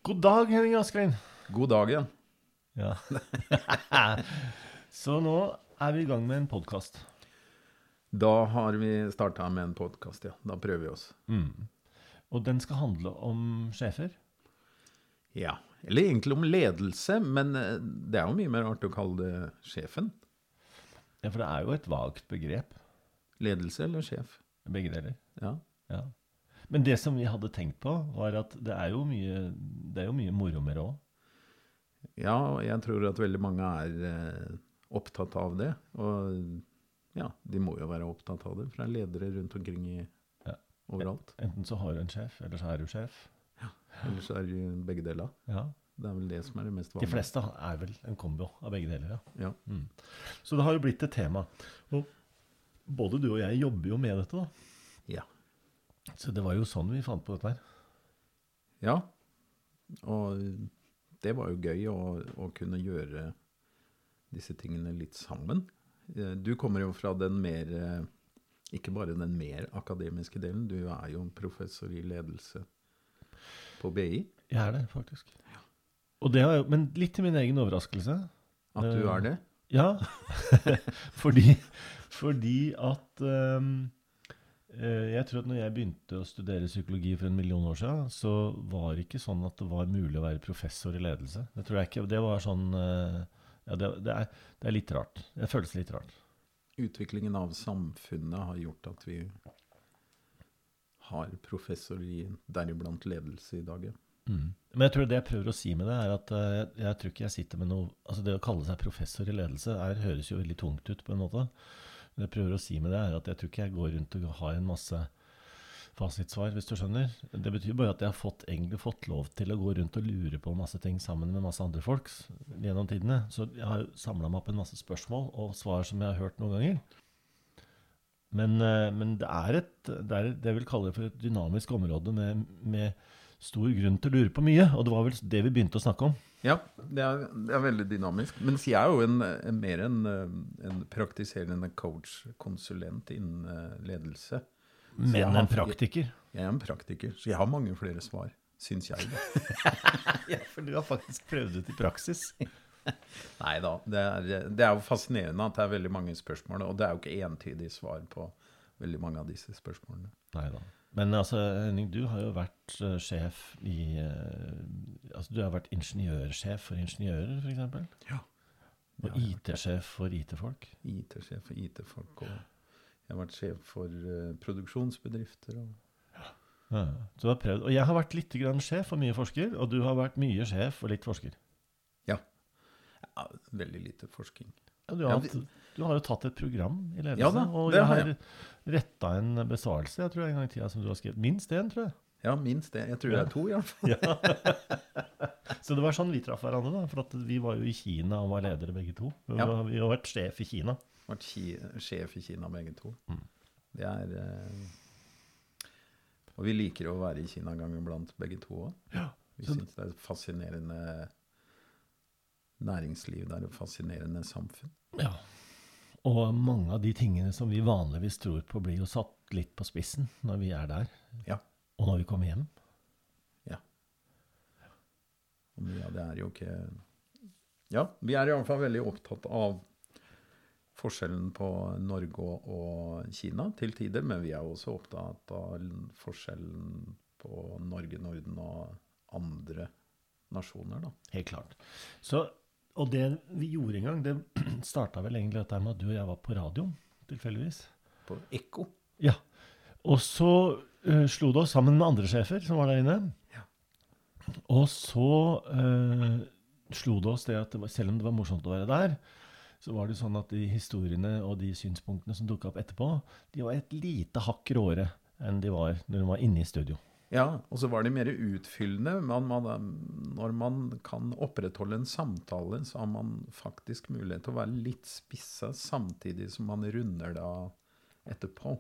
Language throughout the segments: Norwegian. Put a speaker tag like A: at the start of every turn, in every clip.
A: God dag, Henning Askrein.
B: God dag igjen.
A: Ja. Så nå vi I gang med en podcast.
B: Da har vi startet med en podcast, ja. Da prøver vi oss.
A: Og den skal handle om sjefer.
B: Ja, eller egentlig om ledelse, men det jo mye mer artig å kalle det sjefen.
A: Ja, for det jo et vagt begrep.
B: Ledelse eller sjef?
A: Begge deler.
B: Ja.
A: Ja. Men det som vi hadde tenkt på var at det jo mye moro med det også.
B: Ja, og jeg tror at veldig mange opptatt av det. Og ja, de må jo være opptatt av det, for det ledere rundt omkring overalt.
A: Enten så har du en sjef, eller så du sjef.
B: Ja, eller så det begge deler.
A: Ja.
B: Det vel det som det mest vanlige.
A: De fleste vel en kombo av begge deler,
B: ja.
A: Så det har jo blitt et tema. Og både du og jeg jobber jo med dette da.
B: Ja.
A: Så det var jo sånn vi fant på dette her.
B: Ja, og det var jo gøy å kunne gjøre disse tingene litt sammen. Du kommer jo fra den mer, ikke bare den mer akademiske delen, du jo professor I ledelse på BI.
A: Jeg det, faktisk. Ja. Og det jo, men litt til min egen overraskelse.
B: At du det?
A: Ja, fordi at jeg tror at når jeg begynte å studere psykologi for 1 million år siden, så var det ikke sånn at det var mulig å være professor I ledelse. Det tror jeg ikke, det var sånn, ja, det litt rart. Det føles litt rart.
B: Utviklingen av samfunnet har gjort at vi har professor I deriblant ledelse I dag.
A: Men jeg tror det jeg prøver å si med det at jeg tror ikke jeg sitter med noe, altså det å kalle seg professor I ledelse høres jo veldig tungt ut på en måte. Det jeg prøver å si med det at jeg tror ikke jeg går rundt og har en masse fasitsvar, hvis du skjønner. Det betyr bare at jeg har egentlig fått lov til å gå rundt og lure på masse ting sammen med masse andre folk gjennom tidene. Så jeg har samlet meg opp en masse spørsmål og svar som jeg har hørt noen ganger. Men det jeg vil kalle det for et dynamisk område med stor grunn til å lure på mye, og det var vel det vi begynte å snakke om.
B: Ja, det veldig dynamisk. Men jeg jo mer en praktiserende coach-konsulent innen ledelse.
A: Men en praktiker?
B: Jeg en praktiker, så jeg har mange flere svar, synes jeg.
A: Ja, for du har faktisk prøvd ut I praksis.
B: Neida, det jo fascinerende at det veldig mange spørsmål, og det jo ikke entydig svar på veldig mange av disse spørsmålene.
A: Neida. Men altså, Henning, du har jo vært sjef altså du har vært ingeniørsjef for ingeniører, for eksempel.
B: Ja.
A: Og IT-sjef for IT-folk.
B: IT-sjef for IT-folk, og jeg har vært sjef for produksjonsbedrifter.
A: Ja, så du har prøvd. Og jeg har vært litt grann sjef for mye forsker, og du har vært mye sjef for litt forsker.
B: Ja, veldig lite forskning.
A: Ja, du har jo tatt et program I ledelse,
B: ja, da,
A: og jeg har rettet en besvarelse, jeg tror en gang I tiden som du har skrevet. Minst en, tror jeg.
B: Ja, minst det. Jeg tror det 2 I hvert fall.
A: Ja. Så det var sånn vi traff hverandre da, for at vi var jo I Kina og var ledere begge to. Vi har vært sjef I Kina.
B: Vært sjef I Kina begge to. Det og vi liker å være I Kina ganger blant begge to også.
A: Ja.
B: Vi synes det et fascinerende næringsliv, det et fascinerende samfunn.
A: Ja, og mange av de tingene som vi vanligvis tror på blir jo satt litt på spissen når vi der.
B: Ja.
A: Og når vi kommer hjem.
B: Ja. Og mye av det jo ikke... Ja, vi I alle fall veldig opptatt av forskjellen på Norge og Kina til tider, men vi også opptatt av forskjellen på Norge, Norden og andre nasjoner da.
A: Helt klart. Så og det vi gjorde en gang, det startet vel egentlig dette med at du og jeg var på radio, tilfeldigvis.
B: På Ekko?
A: Ja. Og så slo det oss sammen med andre sjefer som var der inne.
B: Ja.
A: Og så slo det oss det at selv om det var morsomt å være der, så var det sånn at de historiene og de synspunktene som dukket opp etterpå, de var et lite hakk råere enn de var når de var inne I studio.
B: Ja, og så var det mer utfyllende. Når man kan opprettholde en samtale, så har man faktisk mulighet til å være litt spisset samtidig som man runder da etterpå.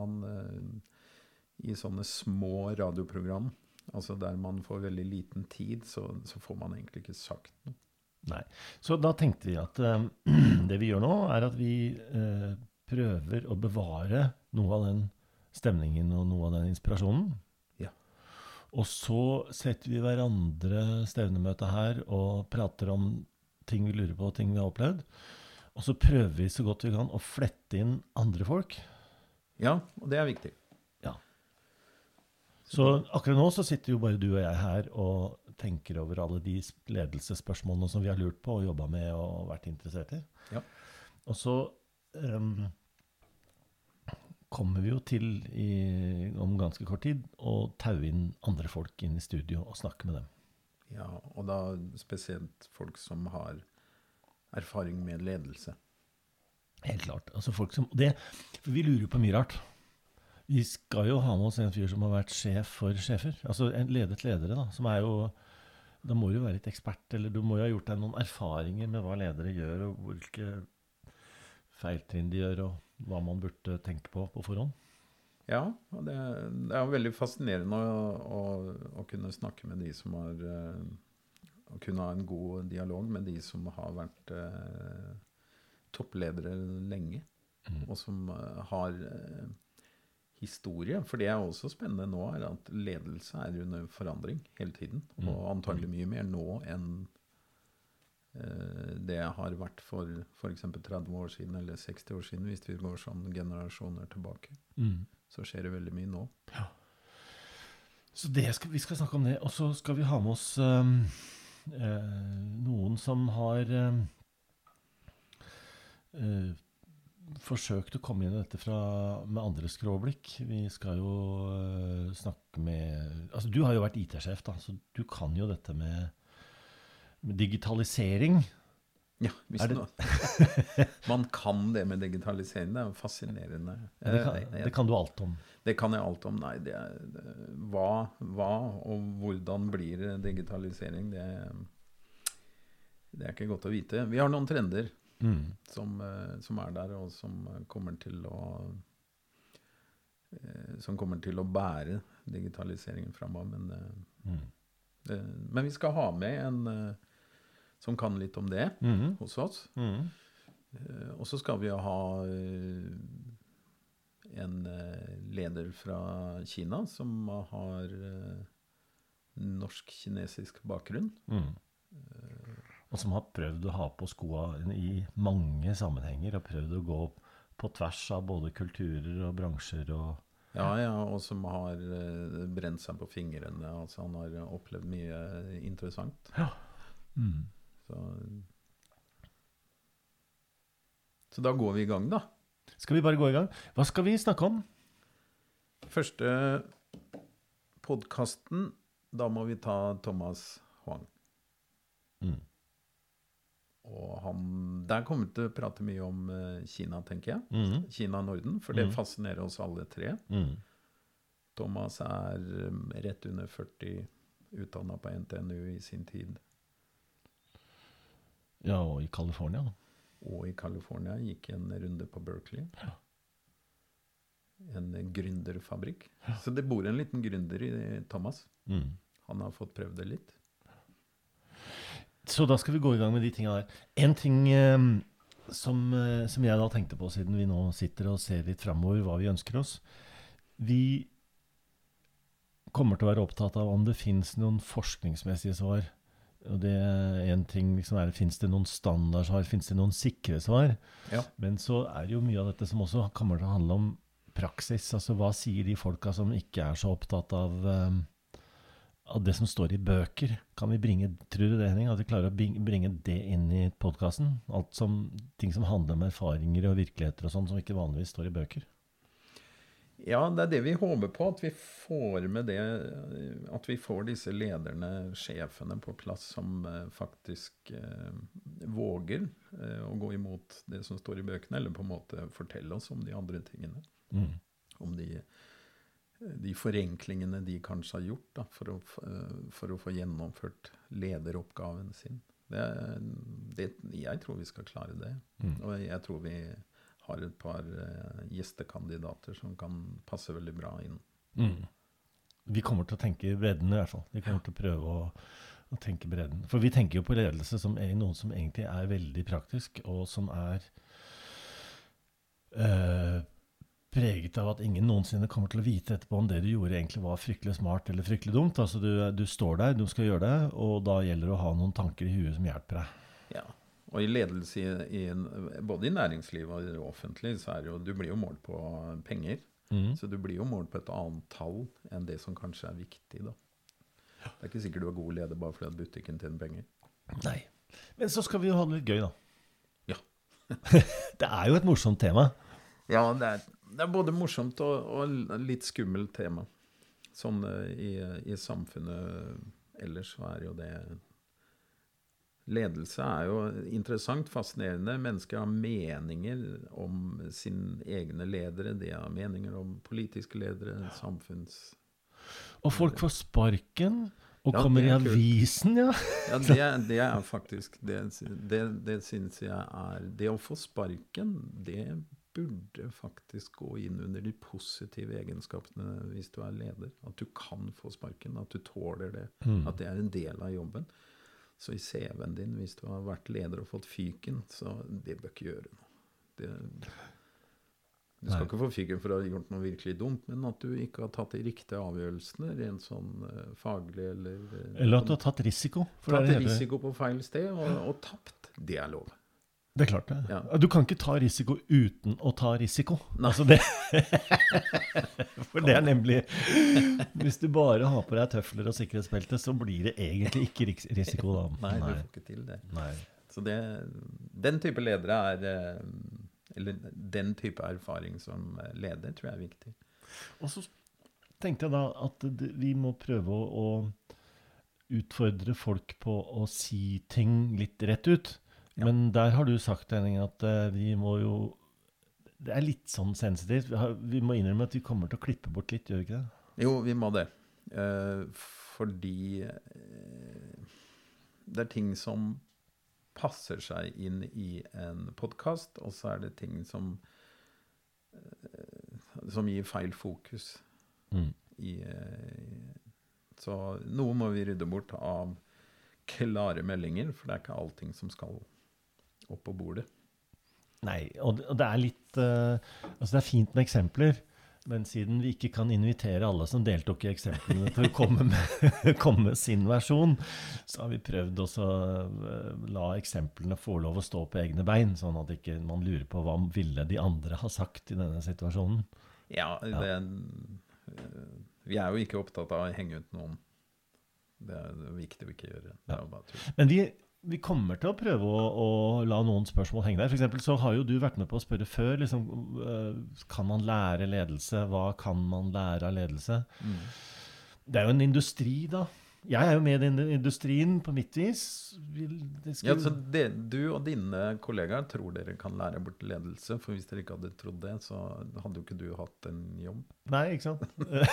B: I sånne små radioprogram, altså der man får veldig liten tid, så får man egentlig ikke sagt noe.
A: Nei, så da tenkte vi at det vi gjør nå at vi prøver å bevare noe av den stemningen og noe av den inspirasjonen. Og så setter vi hverandre stevnemøte her og prater om ting vi lurer på, ting vi har opplevd. Og så prøver vi så godt vi kan å flette inn andre folk.
B: Ja, og det viktig.
A: Ja. Så akkurat nå så sitter jo bare du og jeg her og tenker over alle de ledelsesspørsmålene som vi har lurt på og jobbet med og vært interessert i.
B: Ja.
A: Og så kommer vi jo til om ganske kort tid å taue inn andre folk inn i studio og snakke med dem.
B: Ja, og da spesielt folk som har erfaring med ledelse.
A: Helt klart. Altså folk som, for vi lurer på mye rart. Vi skal jo ha med oss en fyr som har vært sjef for sjefer. Altså en ledet ledere da, som jo, da må du jo være litt ekspert, eller du må jo ha gjort deg noen erfaringer med hva ledere gjør, og hvilke feiltrinn de gjør, og hva man burde tenke på forhånd.
B: Ja, og det veldig fascinerende å kunne snakke med de som har, å kunne ha en god dialog med de som har vært toppledere lenge, og som har historie. For det også spennende nå at ledelse under forandring hele tiden, og antagelig mye mer nå enn det har vært for eksempel 30 år siden eller 60 år siden, hvis vi går sånn generasjoner tilbake. Så skjer det veldig mye nå.
A: Ja. Så vi skal snakke om det, og så skal vi ha med oss noen som har forsøkt å komme inn i dette med andre skråblikk. Vi skal jo snakke med... Altså, du har jo vært IT-sjef, da, så du kan jo dette med digitalisering.
B: Ja, man kan det med digitalisering. Det jo fascinerende.
A: Det kan du alt om.
B: Det kan jeg alt om. Nei, hva og hvordan blir digitalisering? Det ikke godt å vite. Vi har noen trender som der, og som kommer til å bære digitaliseringen fremover. Men vi skal ha med en som kan litt om det hos oss. Og så skal vi ha en leder fra Kina som har norsk-kinesisk bakgrunn. Og som har prøvd å ha på skoene i mange sammenhenger, og prøvd å gå på tvers av både kulturer og bransjer. Ja, og som har brent seg på fingrene. Altså han har opplevd mye interessant. Ja. Så da går vi i gang da. Skal vi bare gå i gang? Hva skal vi snakke om? Første podcasten, da må vi ta Thomas Huang. Og der kommer vi til å prate mye om Kina, tenker jeg. Kina og Norden, for det fascinerer oss alle tre. Thomas rett under 40, utdannet på NTNU i sin tid. Ja, og i California. Og i California gikk en runde på Berkeley. Ja. En gründerfabrikk. Ja. Så det bor en liten gründer i Thomas. Han har fått prøvd det litt. Så da skal vi gå i gang med de tingene der. En ting som jeg da tenkte på, siden vi nå sitter og ser litt fremover hva vi ønsker oss. Vi kommer til å være opptatt av om det finnes noen forskningsmessige svar. Og det en ting liksom finnes det noen standardsvar, finnes det noen sikre svar? Ja. Men så det jo mye av dette som også kommer til å handle om praksis. Altså hva sier de folka som ikke så opptatt av det som står i bøker? Kan vi tror du det, Henning, at vi klarer å bringe det inn i podcasten? Ting som handler om erfaringer og virkeligheter og sånn, som ikke vanligvis står i bøker? Ja, det det vi håper på, at vi får med det, at vi får disse lederne, sjefene på plass som faktisk våger å gå imot det som står i bøkene, eller på en måte fortelle oss om de andre tingene. Om de forenklingene de kanskje har gjort da, for å få gjennomført lederoppgaven sin. Jeg tror vi skal klare det, og jeg tror vi har et par gjestekandidater som kan passe veldig bra inn. Vi kommer til å tenke bredden i hvert fall. Vi kommer til å prøve å tenke bredden. For vi tenker jo på ledelse som noe som egentlig veldig praktisk, og som
A: preget av at ingen noensinne kommer til å vite etterpå om det du gjorde egentlig var fryktelig smart eller fryktelig dumt. Altså du står der, du skal gjøre det, og da gjelder det å ha noen tanker i huet som hjelper deg.
B: Ja, og i ledelse både i næringsliv og i det offentlige, så du blir jo målt på penger. Så du blir jo målt på et annet tall enn det som kanskje er viktig da. Det ikke sikkert du er god leder bare fordi at butikken tjener penger.
A: Nei, men så skal vi jo ha det litt gøy da.
B: Ja.
A: Det er jo et morsomt tema.
B: Ja, det er både morsomt og litt skummelt tema. Sånn i samfunnet ellers så jo det... Ledelse jo interessant, fascinerende. Mennesker har meninger om sine egne ledere. De har meninger om politiske ledere, samfunns...
A: Og folk får sparken, og kommer i avisen, ja.
B: Ja, det faktisk, det synes jeg det å få sparken, det burde faktisk gå inn under de positive egenskapene hvis du leder. At du kan få sparken, at du tåler det, at det en del av jobben. Så i CV-en din, hvis du har vært leder og fått fyken, så det bør ikke gjøre noe. Du skal ikke få fyken for å ha gjort noe virkelig dumt, men at du ikke har tatt de riktige avgjørelsene, rent sånn faglig
A: eller at du har tatt risiko.
B: Tatt risiko på feil sted og tapt, det lov.
A: Det klart det.
B: Ja.
A: Du kan ikke ta risiko uten å ta risiko. Altså det. For det nemlig, hvis du bare har på deg tøfler og sikkerhetsbelte, så blir det egentlig ikke risiko da.
B: Nei, du får ikke til det.
A: Nei.
B: Så den type ledere eller den type erfaring som leder, tror jeg viktig.
A: Og så tenkte jeg da at vi må prøve å utfordre folk på å si ting litt rett ut. Ja. Men der har du sagt, Henning, at vi må jo... Det litt sånn sensitivt. Vi må innrømme at vi kommer til å klippe bort litt, gjør vi ikke det?
B: Jo, vi må det. Fordi det ting som passer seg inn i en podcast, og så det ting som gir feil fokus. Så noe må vi rydde bort av klare meldinger, for det ikke allting som skal opp på bordet.
A: Nei, og det litt altså det fint med eksempler, men siden vi ikke kan invitere alle som deltok i eksemplene til å komme med sin versjon, så har vi prøvd også la eksemplene få lov å stå på egne bein, sånn at ikke man lurer på hva ville de andre ha sagt i denne situasjonen.
B: Ja, vi jo ikke opptatt av å henge ut noen. Det viktig å ikke gjøre. Ja.
A: Men vi kommer til å prøve å la noen spørsmål henge der. For eksempel så har jo du vært med på å spørre før, liksom, kan man lære ledelse? Hva kan man lære av ledelse? Det jo en industri da. Jeg jo med i den industrien på mitt vis.
B: Ja, så du og dine kollegaer tror dere kan lære bort ledelse, for hvis dere ikke hadde trodd det, så hadde jo ikke du hatt en jobb.
A: Nei, ikke sant?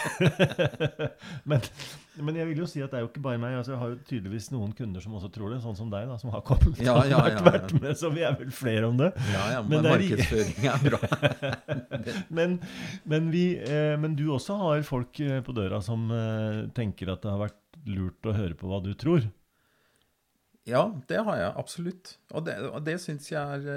A: men jeg vil jo si at det jo ikke bare meg. Altså, jeg har jo tydeligvis noen kunder som også tror det, sånn som deg da, som har kommet vært med, så vi vel flere om det.
B: Ja, men markedsføring bra.
A: men du også har folk på døra som tenker at det har vært lurt å høre på hva du tror.
B: Ja, det har jeg, absolutt. Og det synes jeg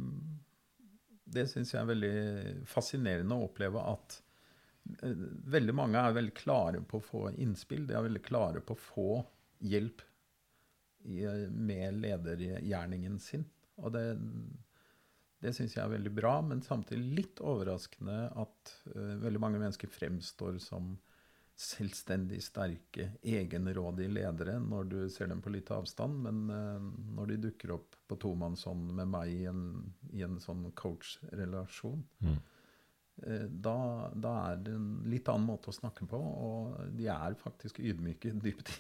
B: veldig fascinerende å oppleve at veldig mange veldig klare på å få innspill. De veldig klare på å få hjelp med ledergjerningen sin. Og det synes jeg veldig bra, men samtidig litt overraskende at veldig mange mennesker fremstår som selvstendig sterke, egenrådige ledere når du ser dem på litt avstand, men når de dukker opp på tomannshånd med meg i en sånn coach-relasjon, da det en litt annen måte å snakke på, og de faktisk ydmyke dypt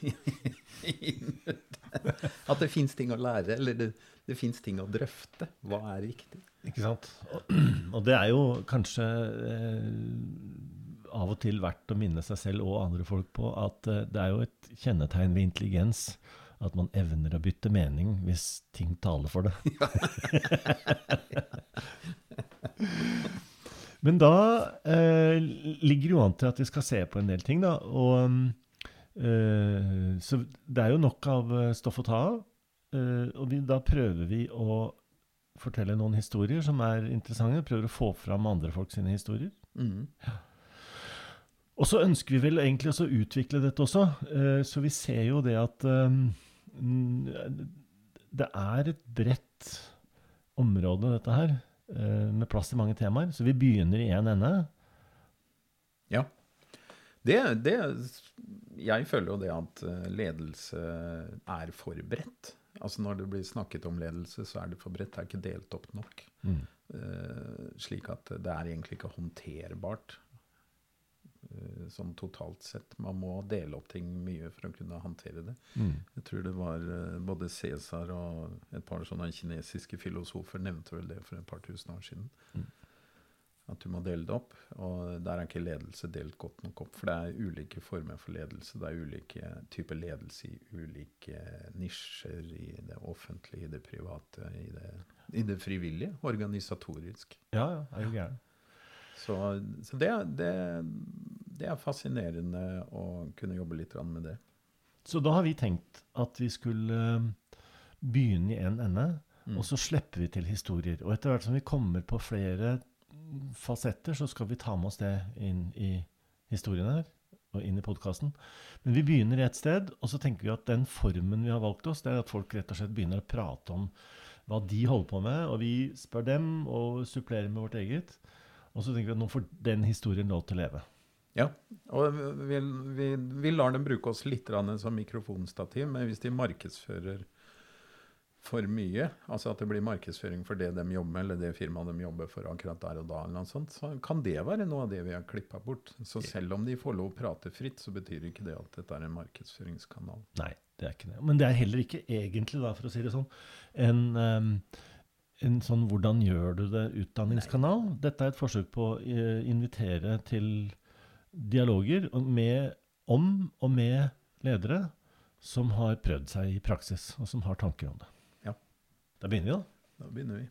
B: at det finnes ting å lære, eller det finnes ting å drøfte. Hva riktig?
A: Ikke sant? Og det jo kanskje av og til verdt å minne seg selv og andre folk på at det jo et kjennetegn ved intelligens at man evner å bytte mening hvis ting taler for det. Men da ligger jo an til at vi skal se på en del ting da, og så det jo nok av stoff å ta av, og da prøver vi å fortelle noen historier som interessante, prøver å få fram andre folk sine historier. Og så ønsker vi vel egentlig også å utvikle dette også, så vi ser jo det at det er et bredt område dette her, med plass til mange temaer, så vi begynner i en ende.
B: Ja, jeg føler jo det at ledelse er for bredt. Altså når det blir snakket om ledelse, så er det for bredt, det er ikke delt opp nok. Slik at det er egentlig ikke håndterbart sånn totalt sett. Man må dele opp ting mye for å kunne håndtere det. Jeg tror det var både Cæsar og et par sånne kinesiske filosofer nevnte vel det for et par tusen år siden. At du må dele det opp, og der er ikke ledelse delt godt nok opp, for det er ulike former for ledelse, det er ulike typer ledelse i ulike nisjer, i det offentlige, i det private, i det frivillige, organisatorisk.
A: Ja, er jo gjerne.
B: Så det er fascinerende å kunne jobbe litt med det.
A: Så da har vi tenkt at vi skulle begynne i en ende, og så slipper vi til historier. Og etter hvert som vi kommer på flere fasetter, så skal vi ta med oss det inn i historien her, og inn i podcasten. Men vi begynner i et sted, og så tenker vi at den formen vi har valgt oss, det er at folk rett og slett begynner å prate om hva de holder på med, og vi spør dem og supplerer med vårt eget. Og så tenker vi at nå får den historien lov til å leve.
B: Ja, og vi lar dem bruke oss litt som mikrofonstativ, men hvis de markedsfører for mye, altså at det blir markedsføring for det de jobber med, eller det firmaet de jobber for akkurat der og da, eller noe sånt, så kan det være noe av det vi har klippet bort. Så selv om de får lov å prate fritt, så betyr ikke det at dette er en markedsføringskanal.
A: Nei, det er ikke det. Men det er heller ikke egentlig, da, for å si det sånn, en sånn hvordan gjør du det utdanningskanal. Dette er et forsøk på å invitere til dialoger om og med ledere som har prøvd seg i praksis, og som har tanker om det.
B: Ja.
A: Da begynner vi da.
B: Da begynner vi.